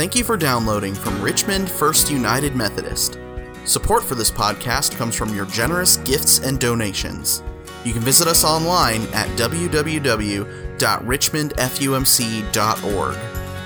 Thank you for downloading from Richmond First United Methodist. Support for this podcast comes from your generous gifts and donations. You can visit us online at www.richmondfumc.org.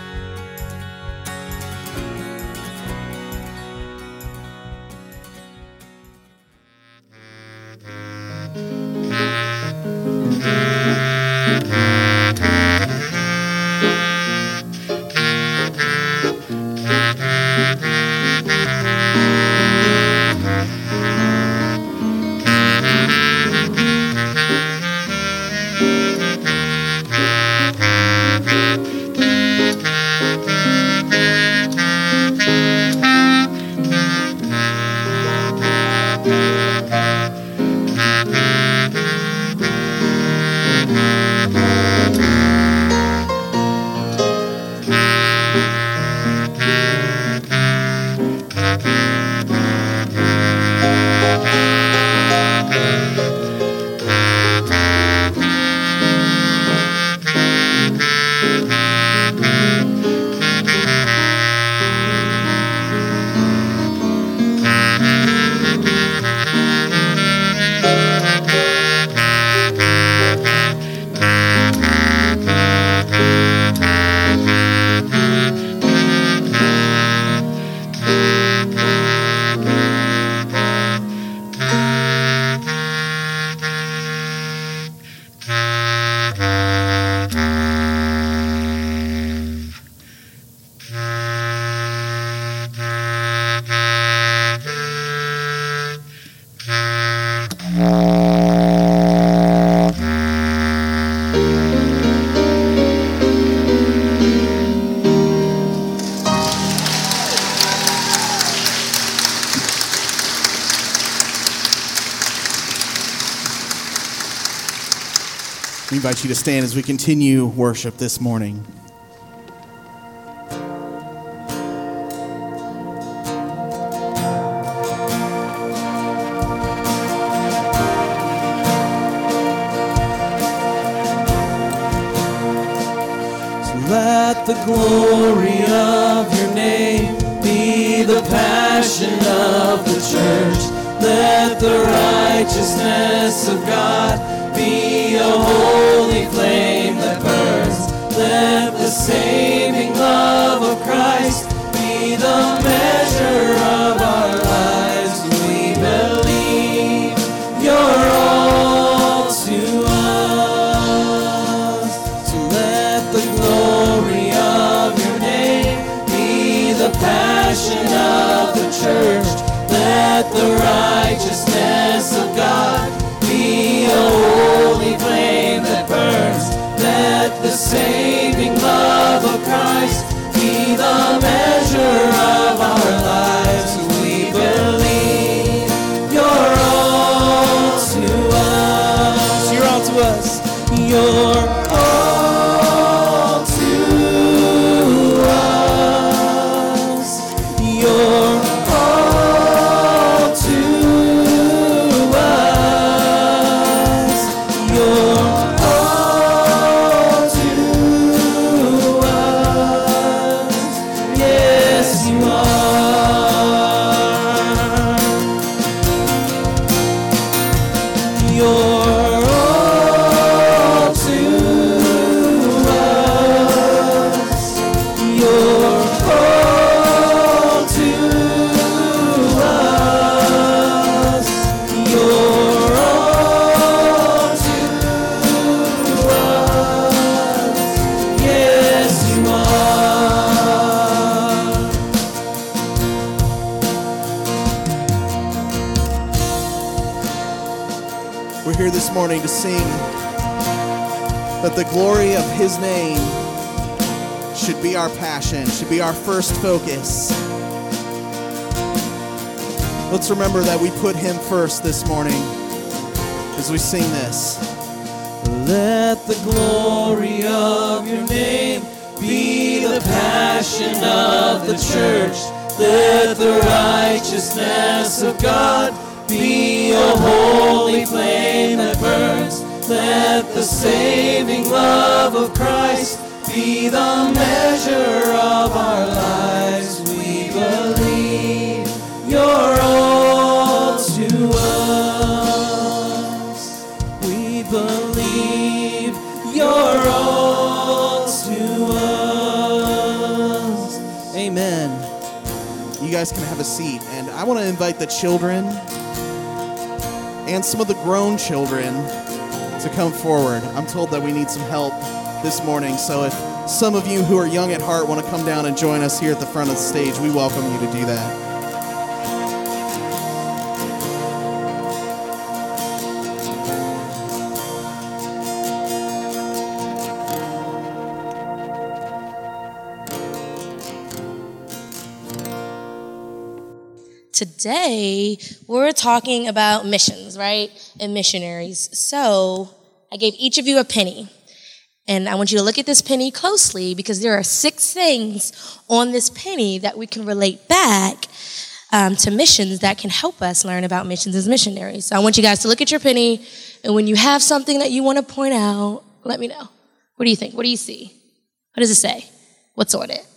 We invite you to stand as we continue worship this morning. Let the glory of your name be the passion of the church. Let the righteousness of God be a holy flame that burns. Let the saving love of Christ be the measure of our lives. We believe you're all to us. So let the glory of your name be the passion of the church. Let the righteousness of God be a holy flame that burns. Let the saving love of Christ be the measure of our lives. We believe you're all to us. You're all to us. You're all to us. You're morning to sing that the glory of his name should be our passion, should be our first focus. Let's remember that we put him first this morning as we sing this. Let the glory of your name be the passion of the church. Let the righteousness of God be a holy flame that burns. Let the saving love of Christ be the measure of our lives. guys can have a seat. And I want to invite the children and some of the grown children to come forward. I'm told that we need some help this morning, so if some of you who are young at heart want to come down and join us here at the front of the stage, we welcome you to do that. Today, we're talking about missions, right? And missionaries. So, I gave each of you a penny. And I want you to look at this penny closely because there are 6 things on this penny that we can relate back to missions that can help us learn about missions as missionaries. So, I want you guys to look at your penny, and when you have something that you want to point out, let me know. What do you think? What do you see? What does it say? What's on it?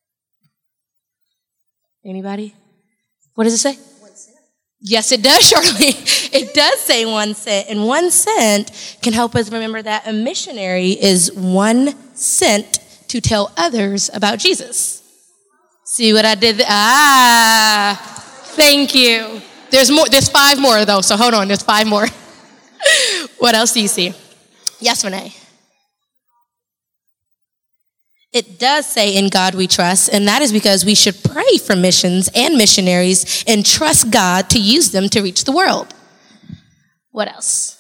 Anybody? What does it say? 1 cent. Yes, it does, Charlene. It does say 1 cent. And 1 cent can help us remember that a missionary is 1 cent to tell others about Jesus. See what I did there? Thank you. There's more. There's 5 more, though, so hold on. There's 5 more. What else do you see? Yes, Renee. It does say, in God we trust, and that is because we should pray for missions and missionaries and trust God to use them to reach the world. What else?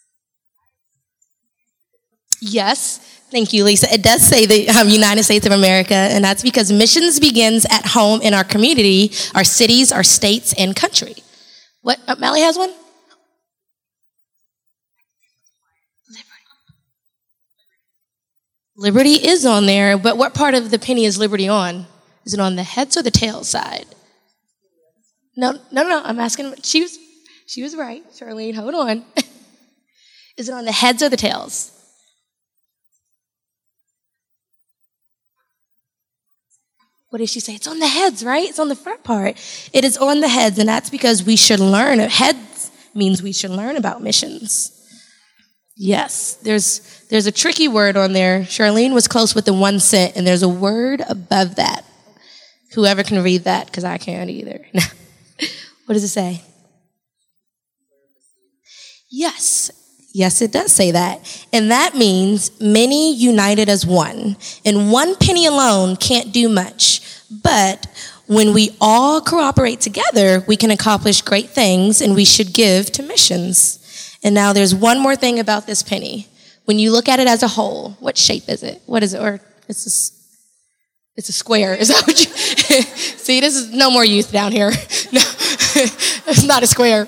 Yes, thank you, Lisa. It does say the United States of America, and that's because missions begins at home in our community, our cities, our states, and country. What? Melly has one? Liberty is on there, but what part of the penny is liberty on? Is it on the heads or the tail side? No, I'm asking. She was right, Charlene. Hold on. Is it on the heads or the tails? What did she say? It's on the heads, right? It's on the front part. It is on the heads, and that's because we should learn. Heads means we should learn about missions. Yes, there's a tricky word on there. Charlene was close with the 1 cent, and there's a word above that. Whoever can read that, because I can't either. What does it say? Yes, it does say that. And that means many united as one. And 1 penny alone can't do much. But when we all cooperate together, we can accomplish great things, and we should give to missions. And now there's one more thing about this penny. When you look at it as a whole, what shape is it? What is it? Or it's a square. Is that what you... See, this is no more youth down here. No, it's not a square.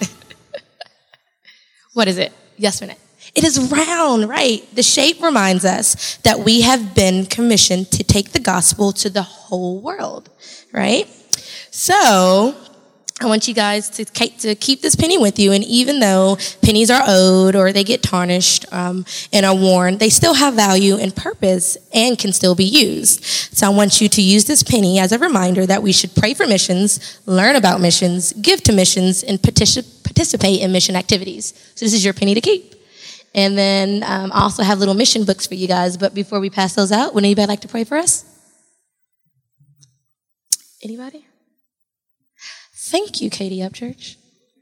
What is it? Yes, Renee. It is round, right? The shape reminds us that we have been commissioned to take the gospel to the whole world, right? So... I want you guys to keep this penny with you, and even though pennies are owed or they get tarnished and are worn, they still have value and purpose and can still be used. So I want you to use this penny as a reminder that we should pray for missions, learn about missions, give to missions, and participate in mission activities. So this is your penny to keep. And then I also have little mission books for you guys, but before we pass those out, would anybody like to pray for us? Anybody? Thank you, Katie Upchurch.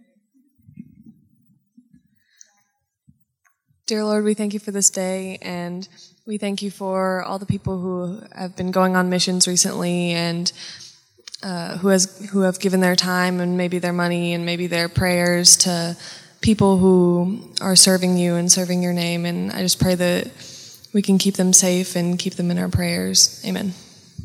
Dear Lord, we thank you for this day, and we thank you for all the people who have been going on missions recently and who have given their time and maybe their money and maybe their prayers to people who are serving you and serving your name. And I just pray that we can keep them safe and keep them in our prayers. Amen.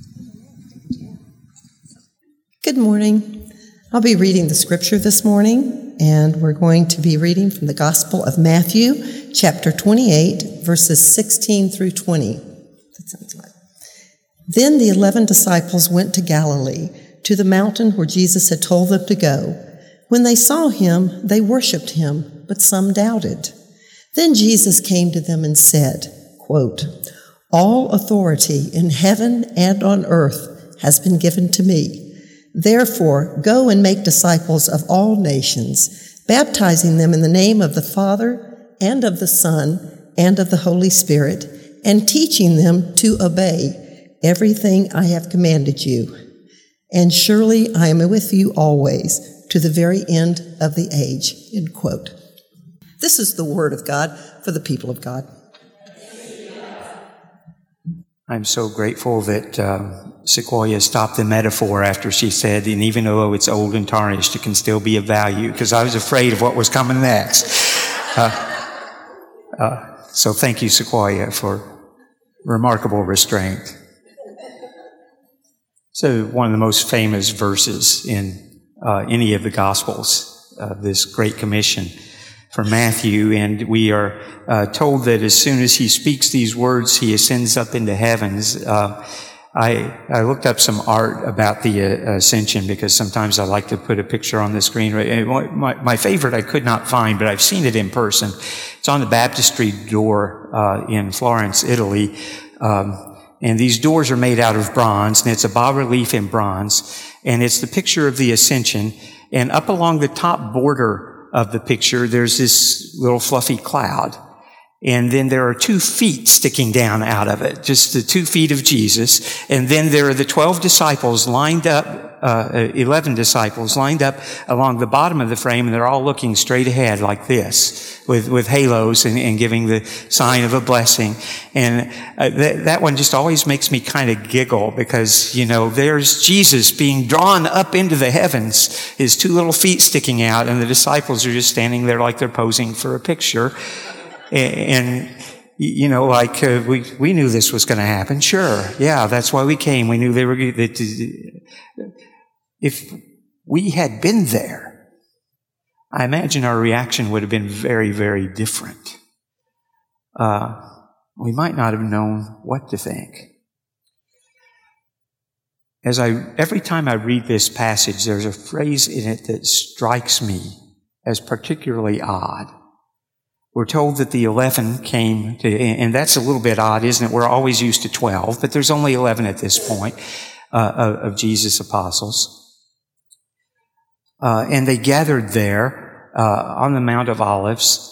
Good morning. I'll be reading the scripture this morning, and we're going to be reading from the Gospel of Matthew, chapter 28, verses 16 through 20. That sounds right. Then the 11 disciples went to Galilee, to the mountain where Jesus had told them to go. When they saw him, they worshipped him, but some doubted. Then Jesus came to them and said, quote, "All authority in heaven and on earth has been given to me. Therefore, go and make disciples of all nations, baptizing them in the name of the Father and of the Son and of the Holy Spirit, and teaching them to obey everything I have commanded you. And surely I am with you always, to the very end of the age." End quote. This is the word of God for the people of God. I'm so grateful that Sequoia stopped the metaphor after she said, "And even though it's old and tarnished, it can still be of value," because I was afraid of what was coming next. So thank you, Sequoia, for remarkable restraint. So one of the most famous verses in any of the Gospels, this Great Commission from Matthew, and we are told that as soon as he speaks these words, he ascends up into heavens. I looked up some art about the ascension because sometimes I like to put a picture on the screen. My favorite I could not find, but I've seen it in person. It's on the baptistry door in Florence, Italy. And these doors are made out of bronze, and it's a bas-relief in bronze, and it's the picture of the ascension. And up along the top border of the picture, there's this little fluffy cloud. And then there are 2 feet sticking down out of it, just the 2 feet of Jesus. And then there are the 12 disciples lined up, 11 disciples lined up along the bottom of the frame, and they're all looking straight ahead like this, with halos and giving the sign of a blessing. And that one just always makes me kind of giggle because, there's Jesus being drawn up into the heavens, his 2 little feet sticking out, and the disciples are just standing there like they're posing for a picture. And we knew this was going to happen. Sure. Yeah, that's why we came. We knew they were, if we had been there, I imagine our reaction would have been very, very different. We might not have known what to think. Every time I read this passage, there's a phrase in it that strikes me as particularly odd. We're told that the 11 came to, and that's a little bit odd, isn't it? We're always used to 12, but there's only 11 at this point of Jesus' apostles. And they gathered there on the Mount of Olives,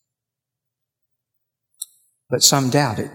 but some doubted.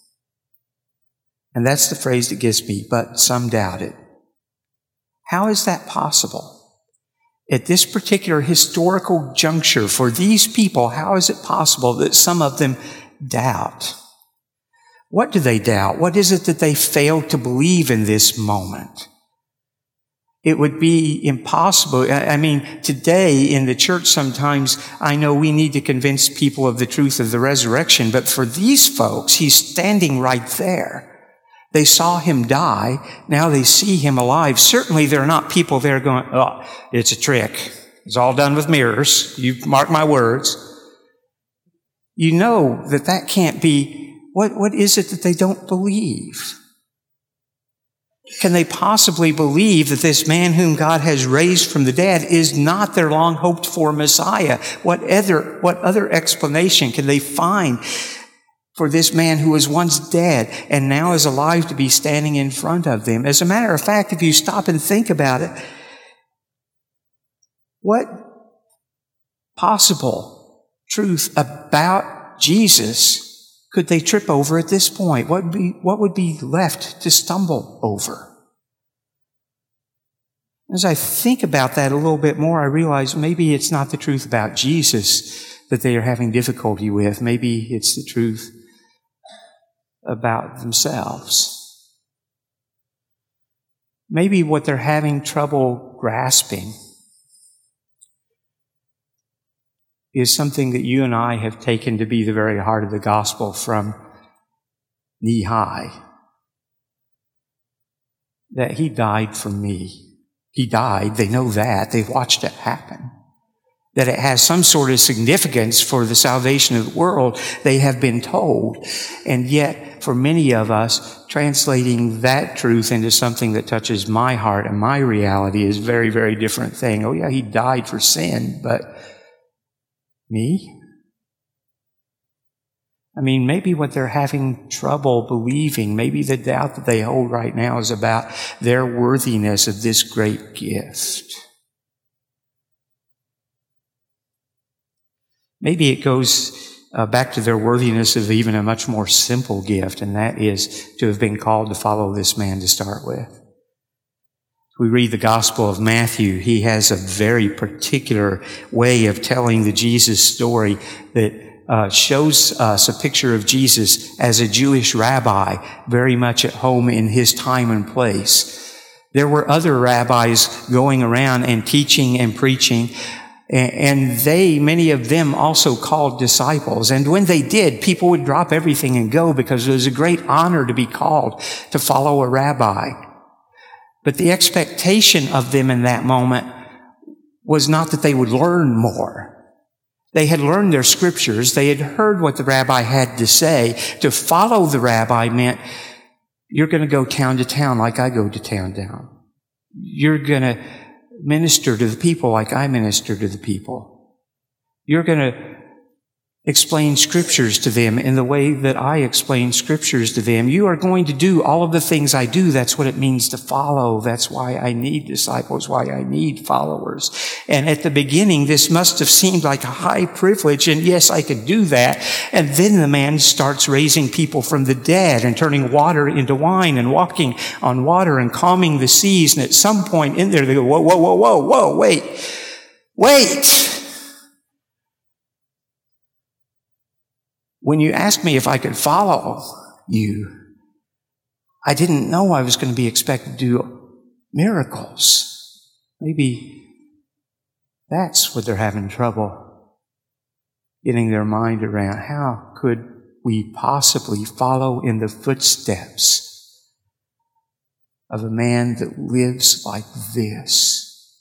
And that's the phrase that gets me, but some doubted. How is that possible? At this particular historical juncture for these people, how is it possible that some of them doubt? What do they doubt? What is it that they fail to believe in this moment? It would be impossible. Today in the church sometimes I know we need to convince people of the truth of the resurrection, but for these folks, he's standing right there. They saw him die. Now they see him alive. Certainly there are not people there going, "Oh, it's a trick. It's all done with mirrors. You mark my words." You know that can't be. What is it that they don't believe? Can they possibly believe that this man whom God has raised from the dead is not their long hoped for Messiah? What other explanation can they find for this man who was once dead and now is alive to be standing in front of them? As a matter of fact, if you stop and think about it, what possible truth about Jesus could they trip over at this point? What would be left to stumble over? As I think about that a little bit more, I realize maybe it's not the truth about Jesus that they are having difficulty with. Maybe it's the truth about themselves. Maybe what they're having trouble grasping is something that you and I have taken to be the very heart of the gospel from knee high. That he died for me. He died, they know that, they've watched it happen. That it has some sort of significance for the salvation of the world, they have been told. And yet, for many of us, translating that truth into something that touches my heart and my reality is a very, very different thing. Oh yeah, he died for sin, but me? Maybe what they're having trouble believing, maybe the doubt that they hold right now is about their worthiness of this great gift. Maybe it goes back to their worthiness of even a much more simple gift, and that is to have been called to follow this man to start with. We read the Gospel of Matthew. He has a very particular way of telling the Jesus story that shows us a picture of Jesus as a Jewish rabbi, very much at home in his time and place. There were other rabbis going around and teaching and preaching, and many of them also called disciples. And when they did, people would drop everything and go because it was a great honor to be called to follow a rabbi. But the expectation of them in that moment was not that they would learn more. They had learned their scriptures. They had heard what the rabbi had to say. To follow the rabbi meant you're going to go town to town like I go to town. You're going to minister to the people like I minister to the people. You're going to explain scriptures to them in the way that I explain scriptures to them. You are going to do all of the things I do. That's what it means to follow. That's why I need disciples, why I need followers. And at the beginning, this must have seemed like a high privilege. And yes, I could do that. And then the man starts raising people from the dead and turning water into wine and walking on water and calming the seas. And at some point in there, they go, whoa, wait. When you asked me if I could follow you, I didn't know I was going to be expected to do miracles. Maybe that's what they're having trouble getting their mind around. How could we possibly follow in the footsteps of a man that lives like this?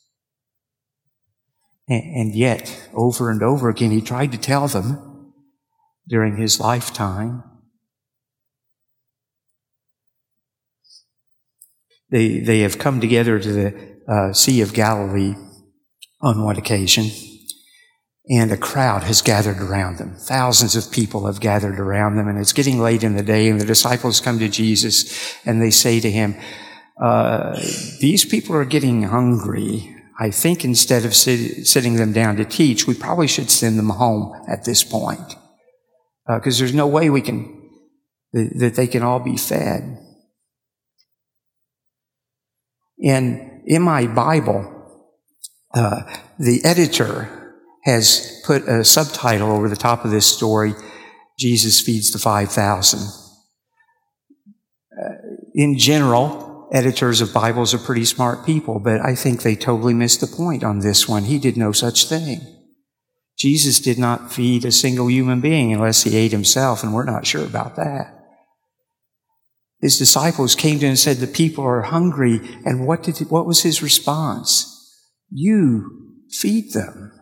And yet, over and over again, he tried to tell them during his lifetime. They have come together to the Sea of Galilee on one occasion, and a crowd has gathered around them. Thousands of people have gathered around them, and it's getting late in the day, and the disciples come to Jesus, and they say to him, these people are getting hungry. I think instead of sitting them down to teach, we probably should send them home at this point. Because there's no way that they can all be fed. And in my Bible, the editor has put a subtitle over the top of this story, Jesus feeds the 5,000. In general, editors of Bibles are pretty smart people, but I think they totally missed the point on this one. He did no such thing. Jesus did not feed a single human being unless he ate himself, and we're not sure about that. His disciples came to him and said, the people are hungry. And what was his response? You feed them.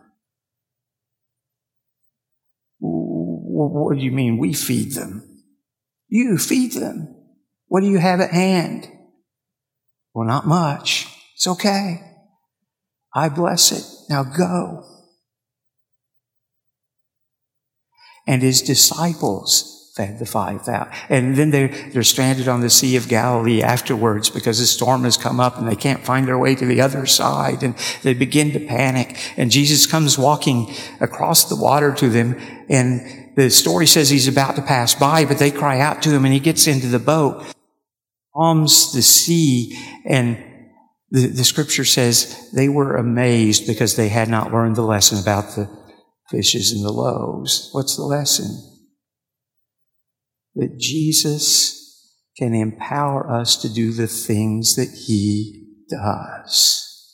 What do you mean we feed them? You feed them. What do you have at hand? Well, not much. It's okay. I bless it. Now go. And his disciples fed the 5,000. And then they're stranded on the Sea of Galilee afterwards because a storm has come up and they can't find their way to the other side. And they begin to panic. And Jesus comes walking across the water to them. And the story says he's about to pass by, but they cry out to him and he gets into the boat, calms the sea. And the scripture says they were amazed because they had not learned the lesson about the fishes and the loaves. What's the lesson? That Jesus can empower us to do the things that he does.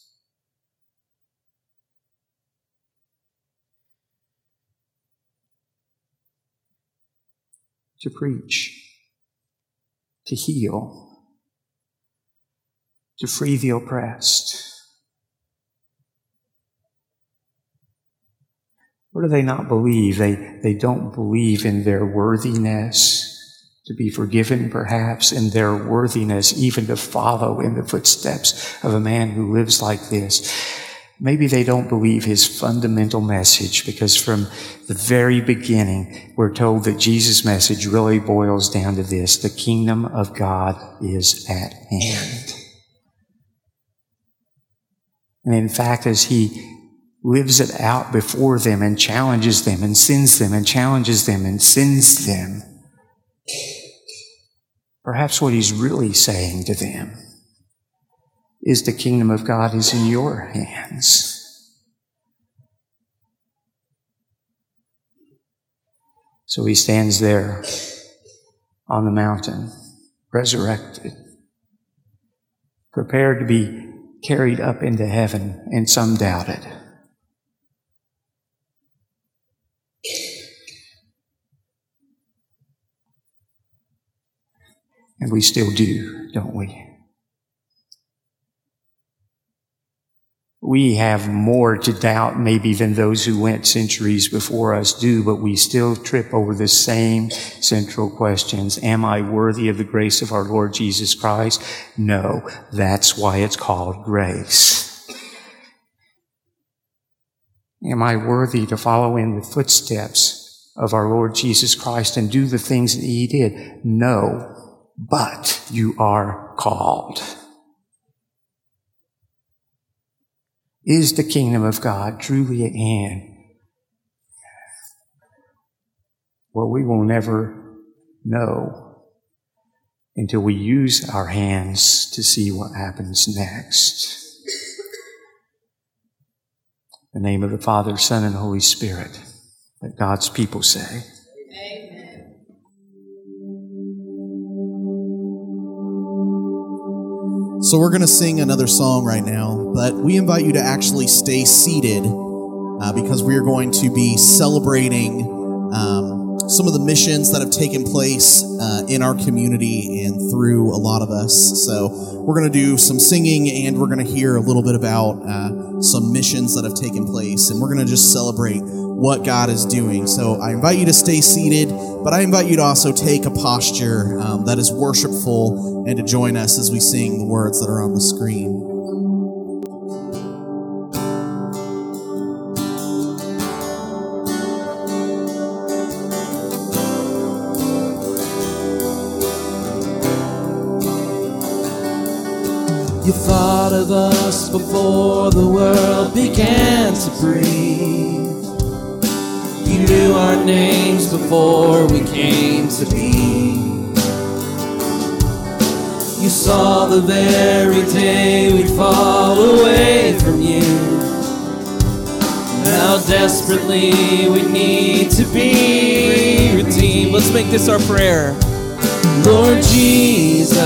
To preach, to heal, to free the oppressed. What do they not believe? They don't believe in their worthiness to be forgiven, perhaps, in their worthiness even to follow in the footsteps of a man who lives like this. Maybe they don't believe his fundamental message, because from the very beginning, we're told that Jesus' message really boils down to this: the kingdom of God is at hand. And in fact, as he lives it out before them and challenges them and sends them and challenges them and sends them, perhaps what he's really saying to them is the kingdom of God is in your hands. So he stands there on the mountain, resurrected, prepared to be carried up into heaven, and some doubted. And we still do, don't we? We have more to doubt maybe than those who went centuries before us do, but we still trip over the same central questions. Am I worthy of the grace of our Lord Jesus Christ? No, that's why it's called grace. Am I worthy to follow in the footsteps of our Lord Jesus Christ and do the things that he did? No, but you are called. Is the kingdom of God truly at hand? Well, we will never know until we use our hands to see what happens next. In the name of the Father, Son, and Holy Spirit, let God's people say, So we're going to sing another song right now, but we invite you to actually stay seated because we are going to be celebrating some of the missions that have taken place in our community and through a lot of us. So we're going to do some singing and we're going to hear a little bit about some missions that have taken place, and we're going to just celebrate what God is doing. So I invite you to stay seated, but I invite you to also take a posture that is worshipful and to join us as we sing the words that are on the screen. You thought of us before the world began to breathe. You knew our names before we came to be. You saw the very day we'd fall away from you. How desperately we need to be redeemed. Let's make this our prayer. Lord Jesus,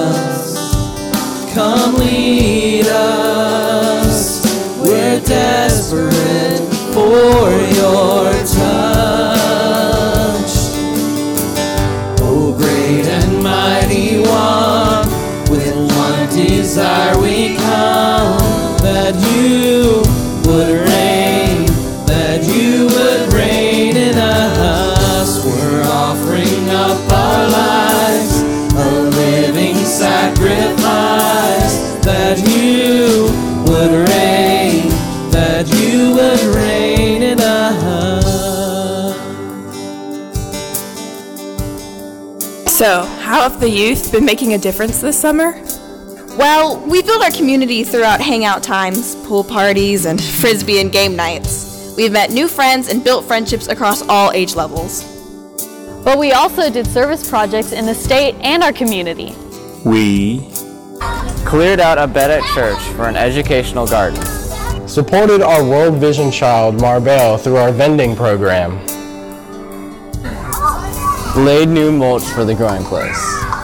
come lead us. We're desperate for your touch. Oh, great and mighty one, with one desire we come, that you would reign, that you would reign in us. We're offering up our lives, a living sacrifice, that you would reign, that you would reign in us. So, how have the youth been making a difference this summer? Well, we build our community throughout hangout times, pool parties, and frisbee and game nights. We've met new friends and built friendships across all age levels. But we also did service projects in the state and our community. We cleared out a bed at church for an educational garden. Supported our World Vision child, Marbell, through our vending program. Laid new mulch for the growing place.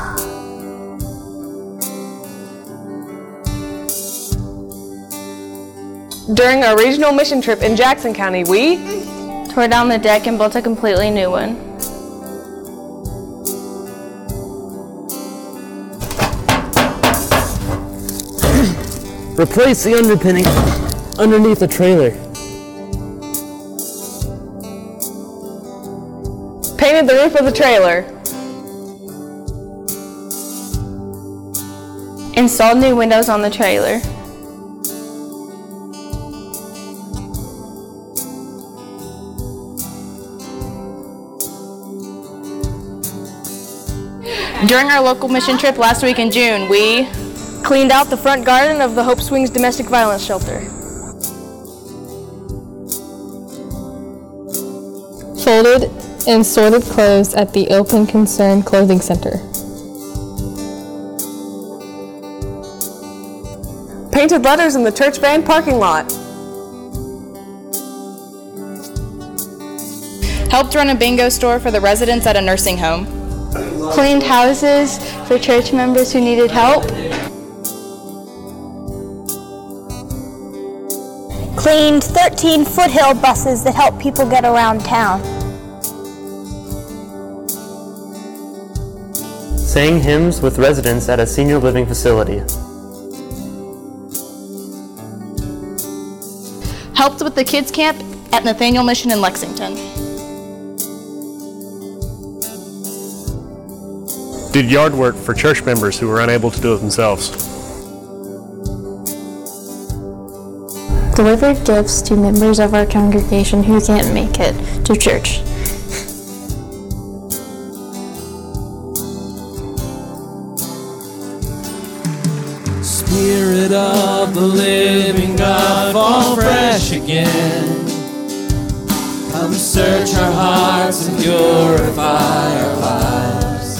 During our regional mission trip in Jackson County, we tore down the deck and built a completely new one. Replace the underpinning underneath the trailer. Painted the roof of the trailer. Installed new windows on the trailer. During our local mission trip last week in June, we cleaned out the front garden of the Hope Swings domestic violence shelter. Folded and sorted clothes at the Open Concern Clothing Center. painted letters in the church van parking lot. Helped run a bingo store for the residents at a nursing home. Cleaned houses for church members who needed help. Cleaned 13 foothill buses that help people get around town. Sang hymns with residents at a senior living facility. Helped with the kids camp at Nathaniel Mission in Lexington. Did yard work for church members who were unable to do it themselves. Delivered gifts to members of our congregation who can't make it to church. Spirit of the living God, fall fresh again. Come search our hearts and purify our lives.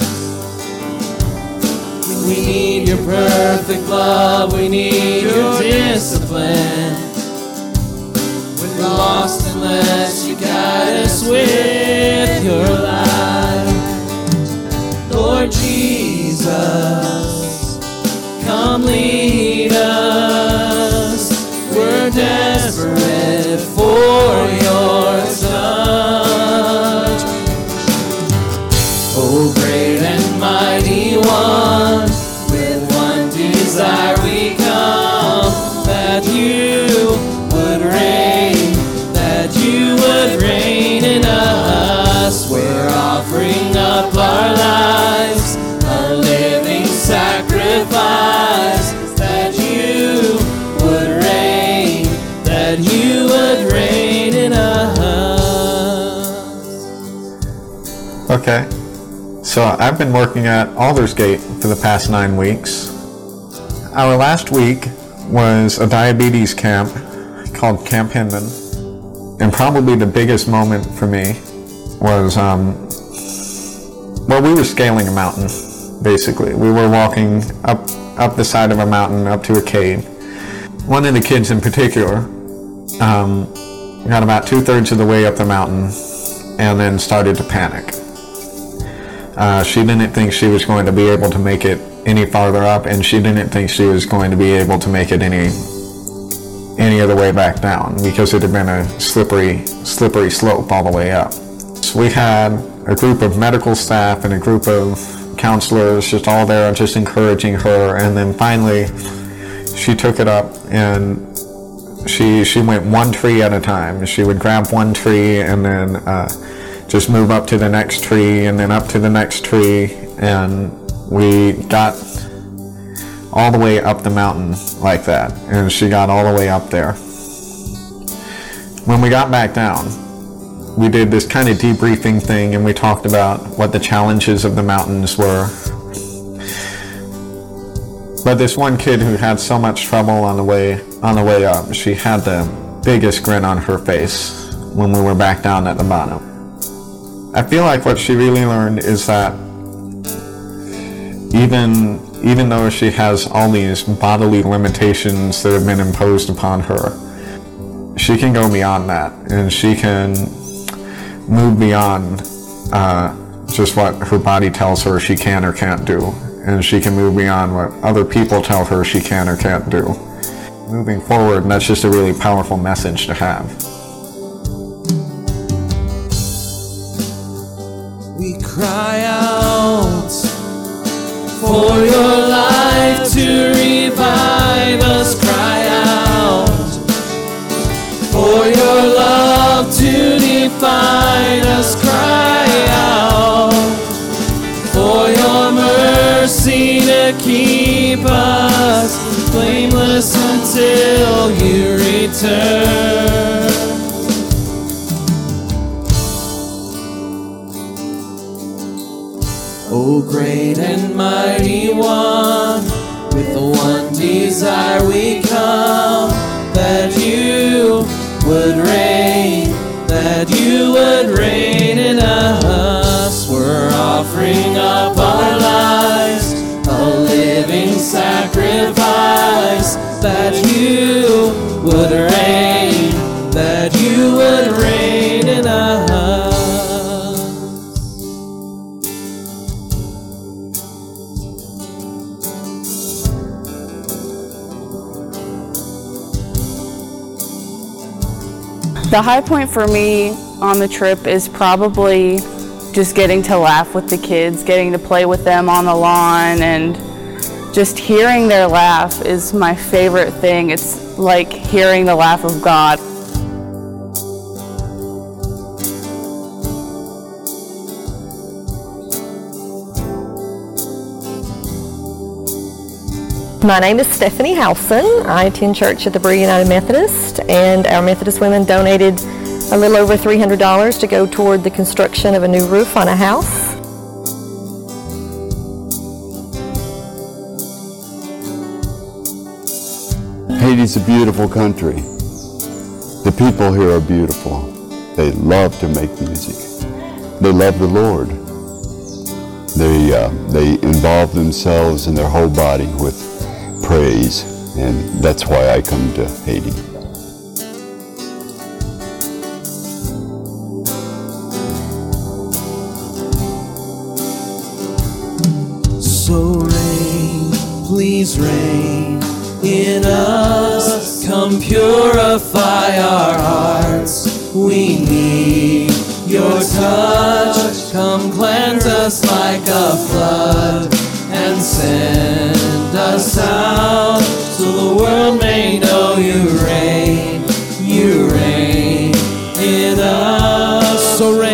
We need your perfect love, we need your discipline. We're lost unless you guide us with your light. Lord Jesus, come lead us. We're desperate for your touch. Oh, great and mighty one, with one desire we come, that you would reign, that you would reign in us. We're offering up our lives, a living sacrifice, that you would reign, that you would reign in us. Okay, so I've been working at Aldersgate for the past 9 weeks. Our last week was a diabetes camp called Camp Hinman, and probably the biggest moment for me was, we were scaling a mountain, basically. We were walking up the side of a mountain, up to a cave. One of the kids in particular got about 2/3 of the way up the mountain and then started to panic. She didn't think she was going to be able to make it any farther up, and she didn't think she was going to be able to make it any of the way back down, because it had been a slippery slope all the way up. So we had a group of medical staff and a group of counselors just all there just encouraging her, and then finally she took it up and she went one tree at a time. She would grab one tree and then just move up to the next tree and then up to the next tree, and we got all the way up the mountain like that, and she got all the way up there. When we got back down, we did this kind of debriefing thing, and we talked about what the challenges of the mountains were. But this one kid who had so much trouble on the way up, she had the biggest grin on her face when we were back down at the bottom. I feel like what she really learned is that even though she has all these bodily limitations that have been imposed upon her, she can go beyond that, and she can move beyond just what her body tells her she can or can't do, and she can move beyond what other people tell her she can or can't do. Moving forward, and that's just a really powerful message to have. We cry out for your life to revive us. Cry out for your love to define us. Cry out for your mercy to keep us blameless until you return. O great and mighty one, with the one desire we come, that you would reign, that you would reign in us. We're offering up our lives, a living sacrifice, that you would reign, that you would reign in us. The high point for me on the trip is probably just getting to laugh with the kids, getting to play with them on the lawn, and just hearing their laugh is my favorite thing. It's like hearing the laugh of God. My name is Stephanie Howson. I attend church at the Berea United Methodist, and our Methodist women donated a little over $300 to go toward the construction of a new roof on a house. Haiti's a beautiful country. The people here are beautiful. They love to make music. They love the Lord. They involve themselves and their whole body with praise, and that's why I come to Haiti. So reign, please reign in us, come purify our hearts. We need your touch, come cleanse us like a flood, and send us out so the world may know you reign in us.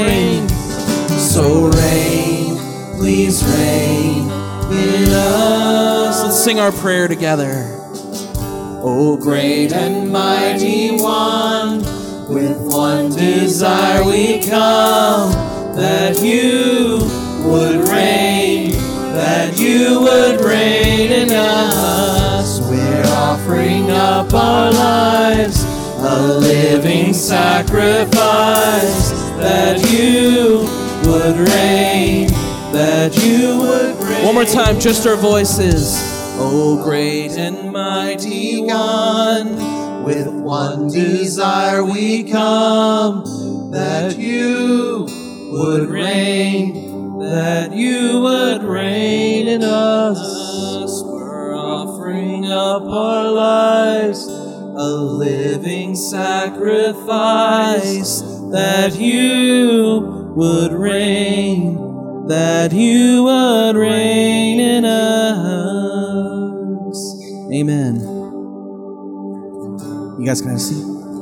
So reign, please reign in us. Let's sing our prayer together. O great and mighty one, with one desire we come, that you would reign, that you would reign in us. We're offering up our lives, a living sacrifice, that you would reign, that you would reign. One more time, just our voices. O great and mighty one, with one desire we come, that you would reign, that you would reign in us. We're offering up our lives, a living sacrifice, that you would reign, that you would reign in us. Amen. You guys can have a seat.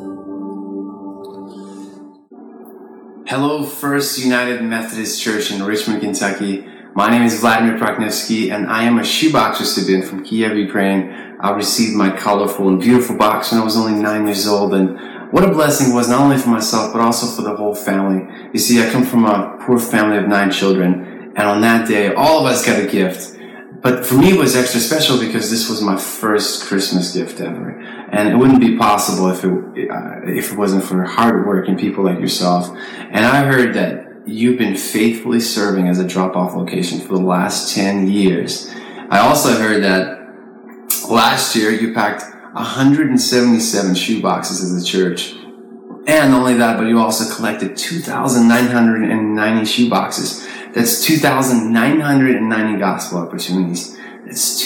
Hello, First United Methodist Church in Richmond, Kentucky. My name is Vladimir Praknevsky, and I am a shoebox recipient from Kiev, Ukraine. I received my colorful and beautiful box when I was only 9 years old, and what a blessing it was, not only for myself, but also for the whole family. You see, I come from a poor family of 9 children, and on that day, all of us got a gift. But for me, it was extra special because this was my first Christmas gift ever. And it wouldn't be possible if it wasn't for hard work and people like yourself. And I heard that you've been faithfully serving as a drop-off location for the last 10 years. I also heard that last year you packed 177 shoe boxes as a church. And not only that, but you also collected 2,990 shoe boxes. That's 2,990 gospel opportunities. That's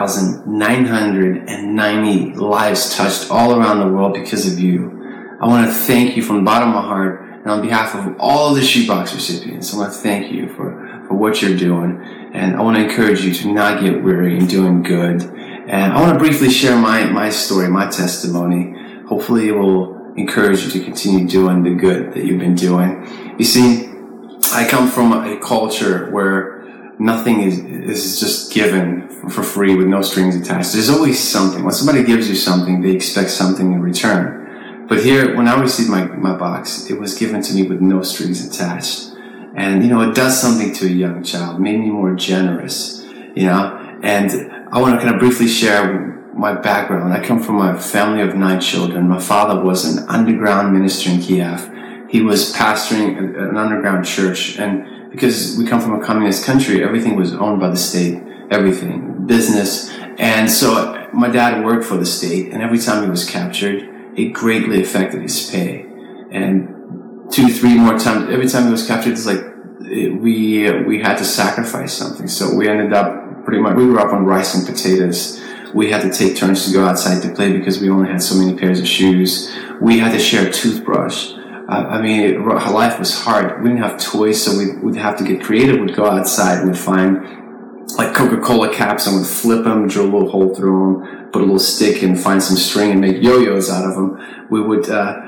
2,990 lives touched all around the world because of you. I want to thank you from the bottom of my heart, and on behalf of all of the shoebox recipients, I want to thank you for what you're doing. And I want to encourage you to not get weary in doing good. And I want to briefly share my story, my testimony. Hopefully it will encourage you to continue doing the good that you've been doing. You see, I come from a culture where nothing is just given for free with no strings attached. There's always something. When somebody gives you something, they expect something in return. But here, when I received my box, it was given to me with no strings attached. And, it does something to a young child, made me more generous, And I want to kind of briefly share my background. I come from a family of 9 children. My father was an underground minister in Kiev. He was pastoring an underground church, and because we come from a communist country, everything was owned by the state, everything, business. And so my dad worked for the state, and every time he was captured, it greatly affected his pay. And 2-3 more times, every time he was captured, it's like we had to sacrifice something. So we ended up we grew up on rice and potatoes. We had to take turns to go outside to play because we only had so many pairs of shoes. We had to share a toothbrush. Life was hard. We didn't have toys, so we'd have to get creative. We'd go outside, we'd find like Coca-Cola caps and would flip them, drill a little hole through them, put a little stick and find some string and make yo-yos out of them. We would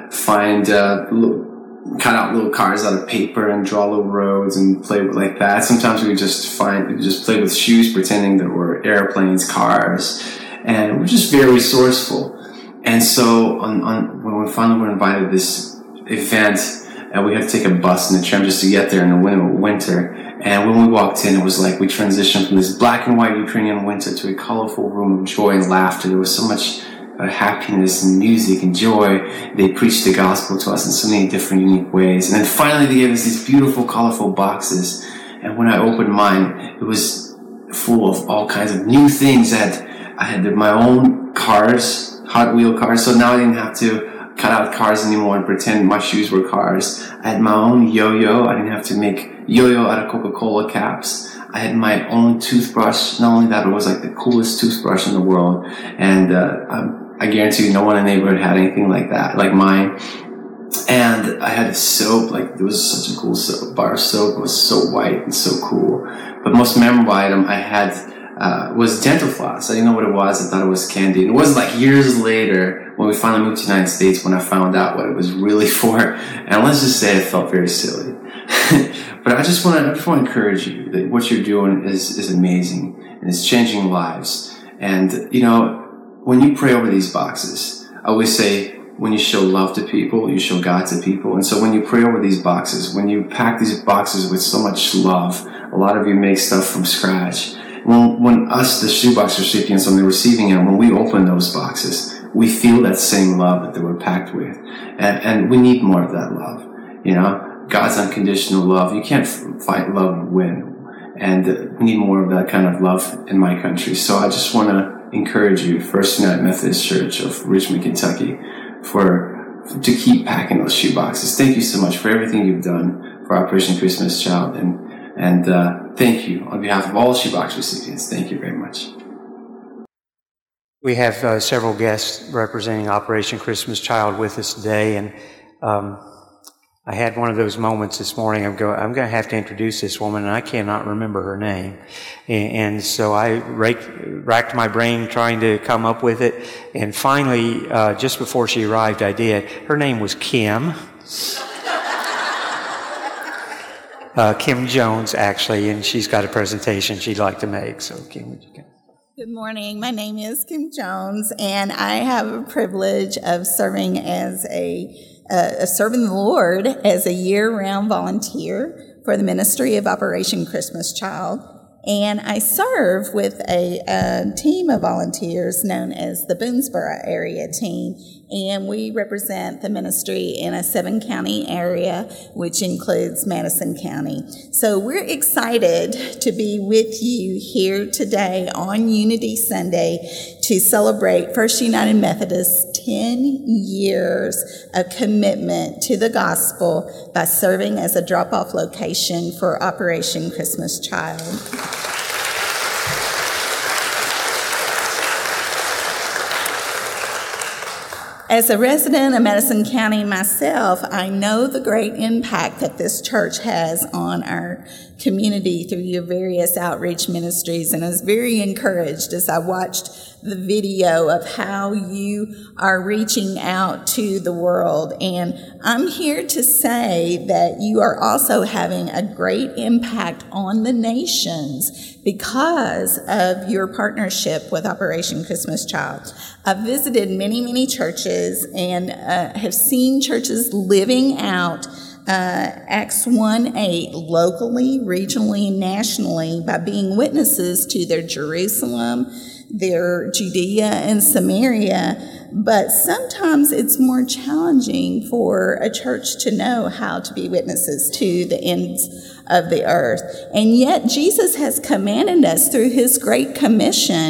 cut out little cars out of paper and draw little roads and play with like that. Sometimes we would just play with shoes, pretending there were airplanes, cars, and we're just very resourceful. And so when we finally were invited to this event, and we had to take a bus and a tram just to get there in the winter. And when we walked in, it was like we transitioned from this black and white Ukrainian winter to a colorful room of joy and laughter. There was so much happiness and music and joy. They preached the gospel to us in so many different, unique ways. And then finally they gave us these beautiful, colorful boxes. And when I opened mine, it was full of all kinds of new things. I had my own cars, Hot Wheel cars, so now I didn't have to cut out cars anymore and pretend my shoes were cars. I had my own yo-yo. I didn't have to make yo-yo out of Coca-Cola caps. I had my own toothbrush. Not only that, it was like the coolest toothbrush in the world. And I guarantee you no one in the neighborhood had anything like that, like mine. And I had a soap, like there was such a cool bar of soap. It was so white and so cool. But the most memorable item I had was dental floss. I didn't know what it was. I thought it was candy. And it wasn't like years later when we finally moved to the United States when I found out what it was really for. And let's just say it felt very silly. But I just want to encourage you that what you're doing is amazing and it's changing lives. And, you know, when you pray over these boxes, I always say when you show love to people, you show God to people. And so when you pray over these boxes, when you pack these boxes with so much love, a lot of you make stuff from scratch. When us, the shoebox recipients, on the receiving end, when we open those boxes, we feel that same love that they were packed with. And we need more of that love. You know, God's unconditional love. You can't fight love and win. And we need more of that kind of love in my country. So I just want to encourage you, First United Methodist Church of Richmond, Kentucky, to keep packing those shoeboxes. Thank you so much for everything you've done for Operation Christmas Child. And thank you on behalf of all shoebox recipients. Thank you very much. We have several guests representing Operation Christmas Child with us today, and I had one of those moments this morning. I'm going to have to introduce this woman, and I cannot remember her name. And so I racked my brain trying to come up with it, and finally, just before she arrived, I did. Her name was Kim. Kim Jones, actually, and she's got a presentation she'd like to make. So, Kim, would you come? Good morning. My name is Kim Jones, and I have a privilege of serving as serving the Lord as a year-round volunteer for the ministry of Operation Christmas Child. And I serve with a team of volunteers known as the Boonesboro Area Team. And we represent the ministry in a 7-county area, which includes Madison County. So we're excited to be with you here today on Unity Sunday to celebrate First United Methodist's 10 years of commitment to the gospel by serving as a drop-off location for Operation Christmas Child. As a resident of Madison County myself, I know the great impact that this church has on our community through your various outreach ministries, and I was very encouraged as I watched the video of how you are reaching out to the world. And I'm here to say that you are also having a great impact on the nations because of your partnership with Operation Christmas Child. I've visited many, many churches and have seen churches living out Acts 1:8 locally, regionally, and nationally by being witnesses to their Jerusalem, their Judea and Samaria. But sometimes it's more challenging for a church to know how to be witnesses to the ends of the earth. And yet Jesus has commanded us through his great commission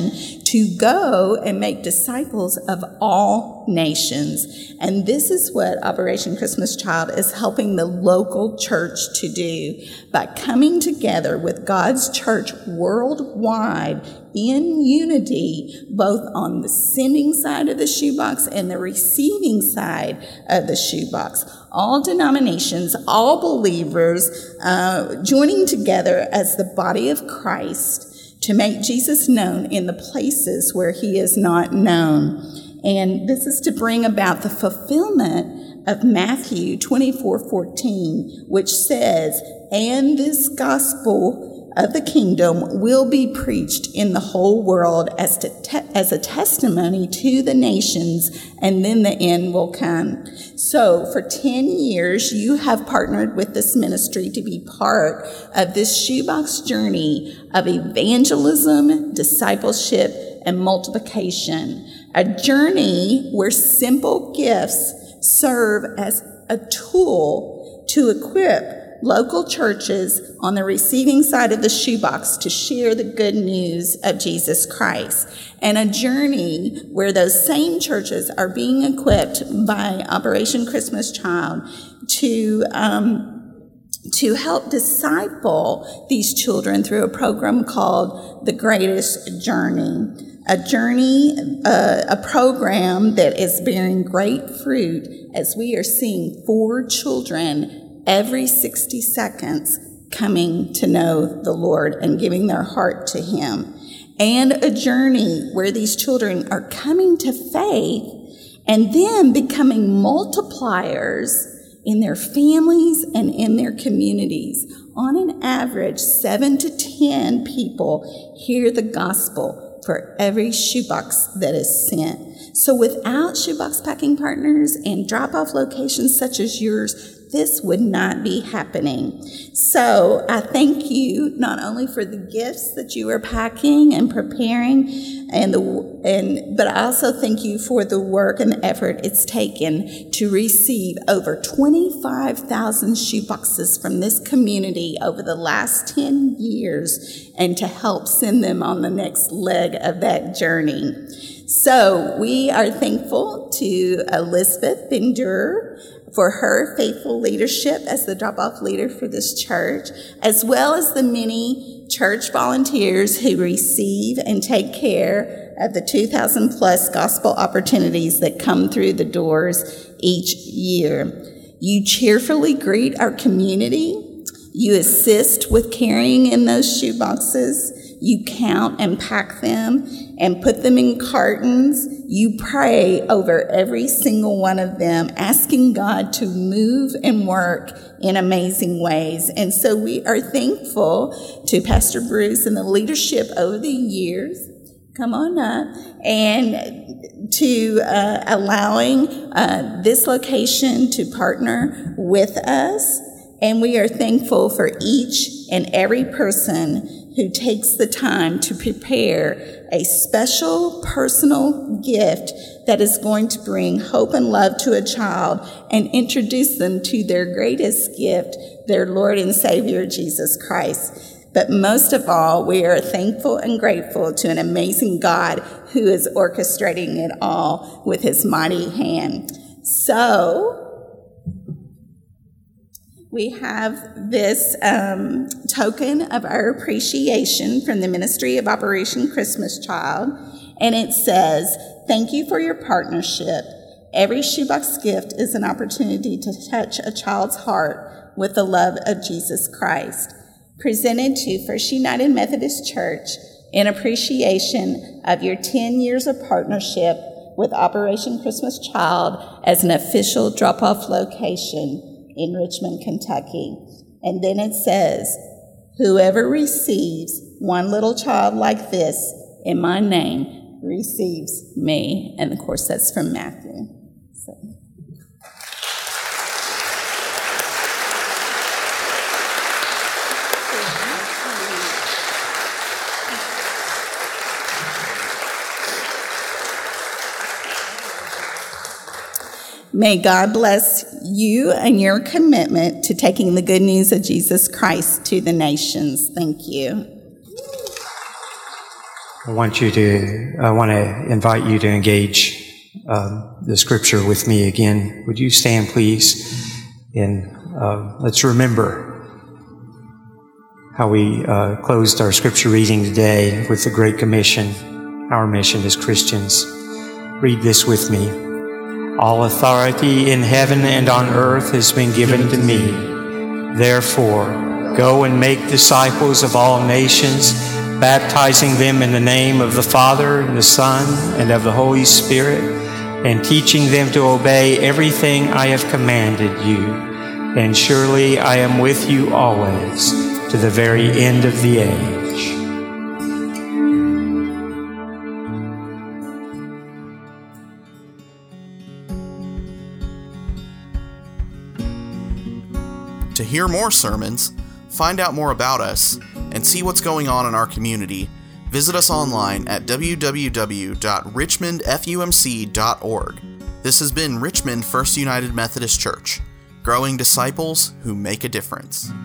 to go and make disciples of all nations. And this is what Operation Christmas Child is helping the local church to do by coming together with God's church worldwide in unity, both on the sending side of the shoebox and the receiving side of the shoebox. All denominations, all believers joining together as the body of Christ to make Jesus known in the places where he is not known. And this is to bring about the fulfillment of Matthew 24:14, which says, "And this gospel of the kingdom will be preached in the whole world as a testimony to the nations, and then the end will come." So for 10 years, you have partnered with this ministry to be part of this shoebox journey of evangelism, discipleship, and multiplication. A journey where simple gifts serve as a tool to equip local churches on the receiving side of the shoebox to share the good news of Jesus Christ, and a journey where those same churches are being equipped by Operation Christmas Child to help disciple these children through a program called The Greatest Journey. A program that is bearing great fruit as we are seeing 4 children every 60 seconds coming to know the Lord and giving their heart to him. And a journey where these children are coming to faith and then becoming multipliers in their families and in their communities. On an average, 7 to 10 people hear the gospel for every shoebox that is sent. So without shoebox packing partners and drop-off locations such as yours, this would not be happening. So I thank you not only for the gifts that you are packing and preparing, but I also thank you for the work and the effort it's taken to receive over 25,000 shoeboxes from this community over the last 10 years and to help send them on the next leg of that journey. So we are thankful to Elizabeth Bender for her faithful leadership as the drop-off leader for this church, as well as the many church volunteers who receive and take care of the 2,000 plus gospel opportunities that come through the doors each year. You cheerfully greet our community. You assist with carrying in those shoe boxes. You count and pack them and put them in cartons. You pray over every single one of them, asking God to move and work in amazing ways. And so we are thankful to Pastor Bruce and the leadership over the years. Come on up. And to allowing this location to partner with us. And we are thankful for each and every person who takes the time to prepare a special personal gift that is going to bring hope and love to a child and introduce them to their greatest gift, their Lord and Savior, Jesus Christ. But most of all, we are thankful and grateful to an amazing God who is orchestrating it all with his mighty hand. So, we have this token of our appreciation from the Ministry of Operation Christmas Child, and it says, "Thank you for your partnership. Every shoebox gift is an opportunity to touch a child's heart with the love of Jesus Christ. Presented to First United Methodist Church in appreciation of your 10 years of partnership with Operation Christmas Child as an official drop-off location in Richmond, Kentucky." And then it says, "Whoever receives one little child like this in my name receives me." And of course, that's from Matthew. So. May God bless you and your commitment to taking the good news of Jesus Christ to the nations. Thank you. I want to invite you to engage the scripture with me again. Would you stand, please? And let's remember how we closed our scripture reading today with the Great Commission, our mission as Christians. Read this with me. All authority in heaven and on earth has been given to me. Therefore, go and make disciples of all nations, baptizing them in the name of the Father and the Son and of the Holy Spirit, and teaching them to obey everything I have commanded you. And surely I am with you always, to the very end of the age. To hear more sermons, find out more about us, and see what's going on in our community, visit us online at www.richmondfumc.org. This has been Richmond First United Methodist Church, growing disciples who make a difference.